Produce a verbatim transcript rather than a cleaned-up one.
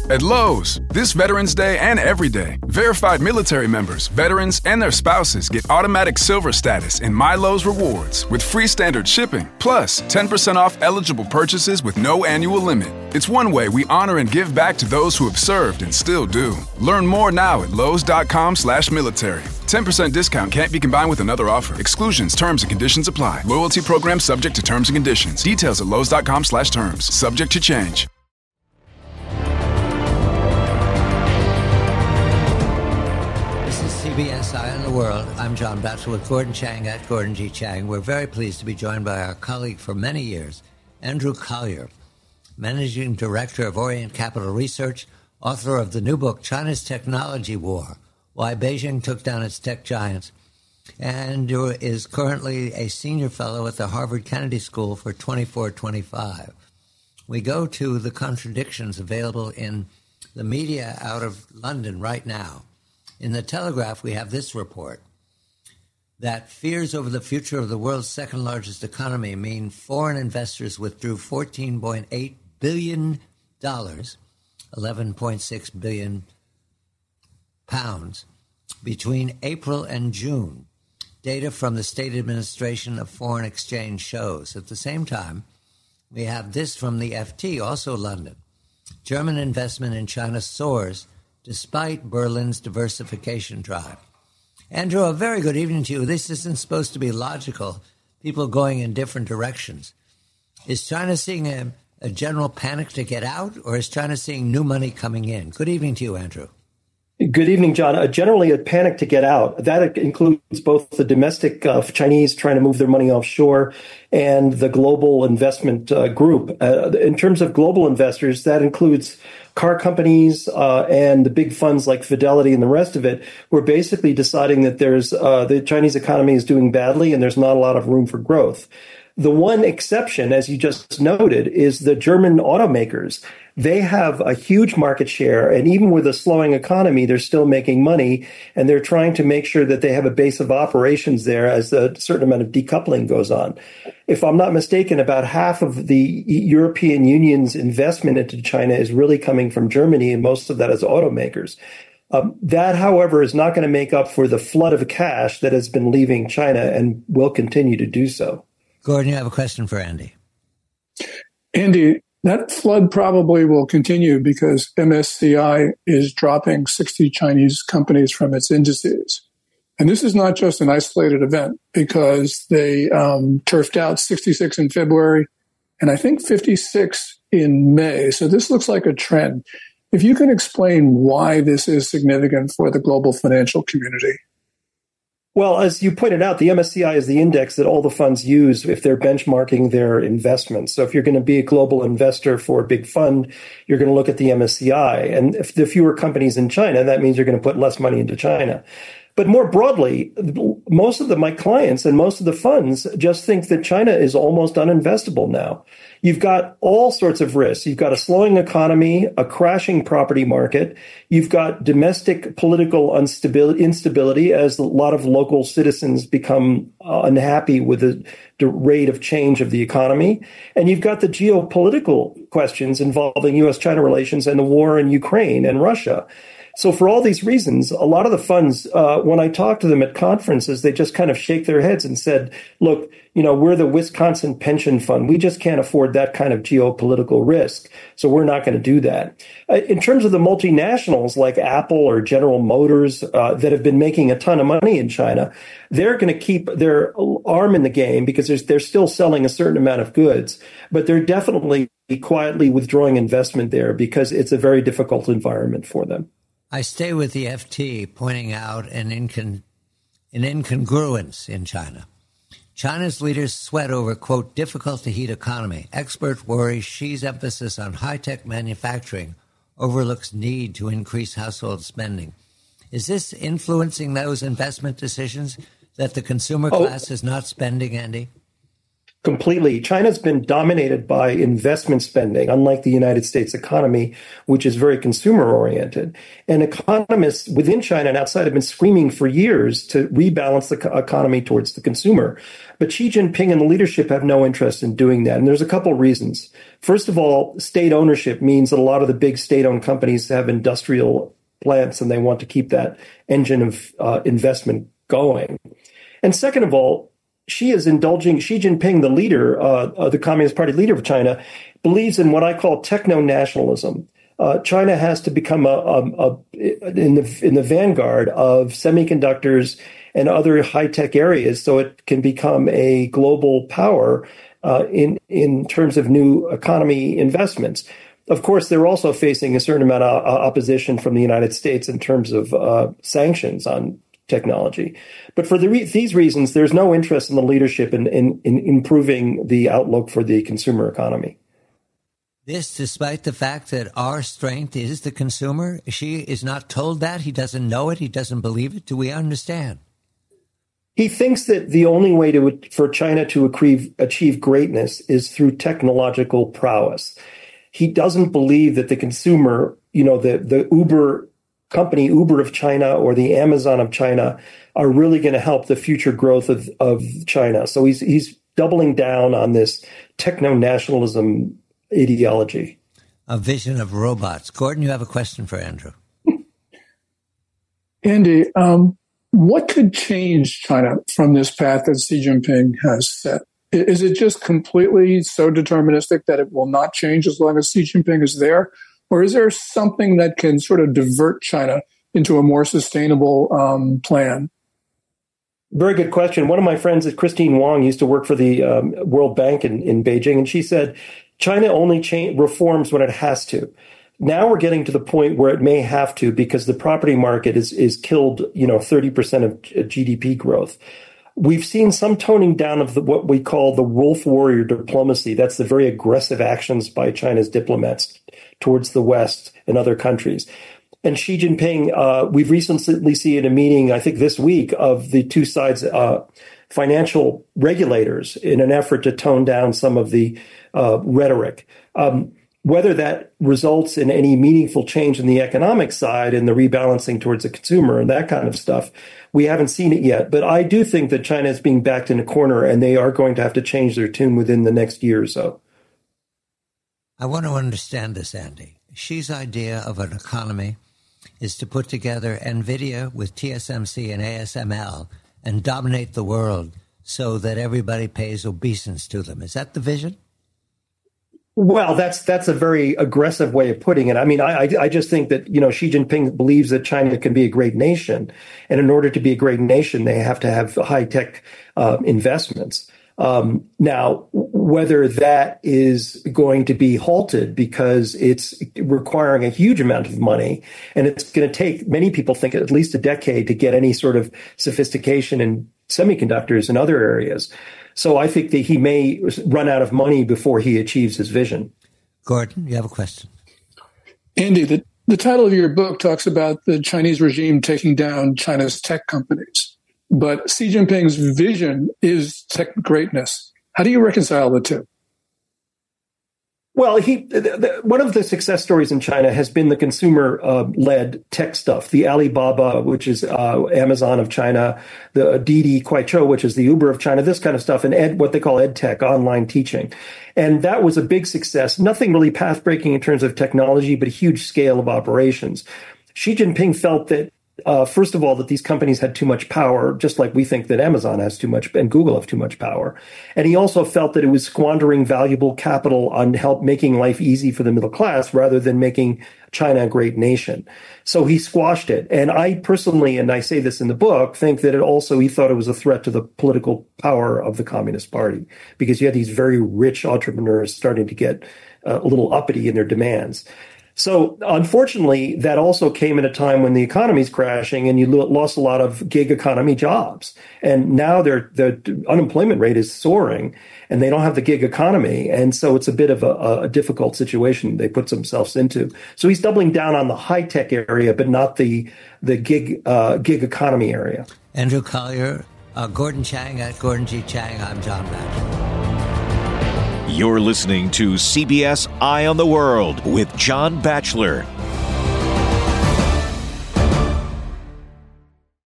At Lowe's, this Veterans Day and every day, verified military members, veterans, and their spouses get automatic silver status in My Lowe's Rewards with free standard shipping, plus ten percent off eligible purchases with no annual limit. It's one way we honor and give back to those who have served and still do. Learn more now at lowes.com slash military. ten percent discount can't be combined with another offer. Exclusions, terms, and conditions apply. Loyalty program subject to terms and conditions. Details at lowes.com slash terms. Subject to change. C B S Eye on the World. I'm John Batchelor with Gordon Chang at Gordon G. Chang. We're very pleased to be joined by our colleague for many years, Andrew Collier, Managing Director of Orient Capital Research, author of the new book, China's Technology War, Why Beijing Took Down Its Tech Giants. Andrew is currently a senior fellow at the Harvard Kennedy School for twenty-four twenty-five. We go to the contradictions available in the media out of London right now. In the Telegraph, we have this report that fears over the future of the world's second largest economy mean foreign investors withdrew fourteen point eight billion dollars, eleven point six billion pounds, between April and June. Data from the State Administration of Foreign Exchange shows. At the same time, we have this from the F T, also London. German investment in China soars despite Berlin's diversification drive. Andrew, a very good evening to you. This isn't supposed to be logical, people going in different directions. Is China seeing a, a general panic to get out, or is China seeing new money coming in? Good evening to you, Andrew. Good evening, John. Uh, generally, a panic to get out. That includes both the domestic uh, Chinese trying to move their money offshore and the global investment uh, group. Uh, in terms of global investors, that includes car companies uh, and the big funds like Fidelity and the rest of it. We're basically deciding that there's uh, the Chinese economy is doing badly and there's not a lot of room for growth. The one exception, as you just noted, is the German automakers. They have a huge market share, and even with a slowing economy, they're still making money, and they're trying to make sure that they have a base of operations there as a certain amount of decoupling goes on. If I'm not mistaken, about half of the European Union's investment into China is really coming from Germany, and most of that is automakers. Um, that, however, is not going to make up for the flood of cash that has been leaving China and will continue to do so. Gordon, you have a question for Andy. Andy, that flood probably will continue because M S C I is dropping sixty Chinese companies from its indices. And this is not just an isolated event because they um, turfed out sixty-six in February and I think fifty-six in May. So this looks like a trend. If you can explain why this is significant for the global financial community. Well, as you pointed out, the M S C I is the index that all the funds use if they're benchmarking their investments. So if you're going to be a global investor for a big fund, you're going to look at the M S C I. And if the fewer companies in China, that means you're going to put less money into China. But more broadly, most of the, my clients and most of the funds just think that China is almost uninvestable now. You've got all sorts of risks. You've got a slowing economy, a crashing property market. You've got domestic political instability, instability as a lot of local citizens become uh, unhappy with the, the rate of change of the economy. And you've got the geopolitical questions involving U S China relations and the war in Ukraine and Russia. So for all these reasons, a lot of the funds, uh, when I talk to them at conferences, they just kind of shake their heads and said, look, you know, we're the Wisconsin pension fund. We just can't afford that kind of geopolitical risk. So we're not going to do that. Uh, in terms of the multinationals like Apple or General Motors uh, that have been making a ton of money in China, they're going to keep their arm in the game because they're still selling a certain amount of goods. But they're definitely quietly withdrawing investment there because it's a very difficult environment for them. I stay with the F T pointing out an, incon- an incongruence in China. China's leaders sweat over, quote, difficult-to-heat economy. Experts worry Xi's emphasis on high-tech manufacturing overlooks need to increase household spending. Is this influencing those investment decisions that the consumer class oh. is not spending, Andy? Completely. China's been dominated by investment spending, unlike the United States economy, which is very consumer oriented. And economists within China and outside have been screaming for years to rebalance the economy towards the consumer. But Xi Jinping and the leadership have no interest in doing that. And there's a couple of reasons. First of all, state ownership means that a lot of the big state-owned companies have industrial plants and they want to keep that engine of uh, investment going. And second of all, Xi is indulging, Xi Jinping, the leader, uh, uh, the Communist Party leader of China, believes in what I call techno-nationalism. Uh, China has to become a, a, a in the in the vanguard of semiconductors and other high-tech areas, so it can become a global power uh, in in terms of new economy investments. Of course, they're also facing a certain amount of uh, opposition from the United States in terms of uh, sanctions on technology. But for the re- these reasons, there's no interest in the leadership in, in, in improving the outlook for the consumer economy. This, despite the fact that our strength is the consumer, Xi is not told that. He doesn't know it. He doesn't believe it. Do we understand? He thinks that the only way to for China to achieve, achieve greatness is through technological prowess. He doesn't believe that the consumer, you know, the, the Uber company Uber of China or the Amazon of China are really going to help the future growth of, of China. So he's he's doubling down on this techno-nationalism ideology. A vision of robots. Gordon, you have a question for Andrew. Andy, um, what could change China from this path that Xi Jinping has set? Is it just completely so deterministic that it will not change as long as Xi Jinping is there? Or is there something that can sort of divert China into a more sustainable um, plan? Very good question. One of my friends, Christine Wong, used to work for the um, World Bank in, in Beijing, and she said, China only cha- reforms when it has to. Now we're getting to the point where it may have to because the property market is is killed, you know, thirty percent of G D P growth. We've seen some toning down of the, what we call the wolf warrior diplomacy. That's the very aggressive actions by China's diplomats towards the West and other countries. And Xi Jinping, uh, we've recently seen a meeting, I think this week, of the two sides' uh, financial regulators in an effort to tone down some of the uh, rhetoric. Um, whether that results in any meaningful change in the economic side and the rebalancing towards the consumer and that kind of stuff, we haven't seen it yet. But I do think that China is being backed in a corner and they are going to have to change their tune within the next year or so. I want to understand this, Andy. Xi's idea of an economy is to put together NVIDIA with T S M C and A S M L and dominate the world so that everybody pays obeisance to them. Is that the vision? Well, that's that's a very aggressive way of putting it. I mean, I, I just think that, you know, Xi Jinping believes that China can be a great nation. And in order to be a great nation, they have to have high-tech uh, investments. Um, now, whether that is going to be halted because it's requiring a huge amount of money, and it's going to take, many people think, at least a decade to get any sort of sophistication in semiconductors and other areas. So I think that he may run out of money before he achieves his vision. Gordon, you have a question. Andy, the, the title of your book talks about the Chinese regime taking down China's tech companies. But Xi Jinping's vision is tech greatness. How do you reconcile the two? Well, he the, the, one of the success stories in China has been the consumer-led uh, tech stuff. The Alibaba, which is uh, Amazon of China, the Didi, Kuaishou, which is the Uber of China, this kind of stuff, and ed, what they call ed tech, online teaching. And that was a big success. Nothing really path-breaking in terms of technology, but a huge scale of operations. Xi Jinping felt that Uh, first of all, that these companies had too much power, just like we think that Amazon has too much and Google have too much power. And he also felt that it was squandering valuable capital on help making life easy for the middle class rather than making China a great nation. So he squashed it. And I personally, and I say this in the book, think that it also, he thought it was a threat to the political power of the Communist Party because you had these very rich entrepreneurs starting to get uh, a little uppity in their demands. So unfortunately, that also came at a time when the economy is crashing and you lost a lot of gig economy jobs. And now their the unemployment rate is soaring and they don't have the gig economy. And so it's a bit of a, a difficult situation they put themselves into. So he's doubling down on the high tech area, but not the the gig uh, gig economy area. Andrew Collier, uh, Gordon Chang at Gordon G. Chang. I'm John Batchelor. You're listening to C B S Eye on the World with John Batchelor.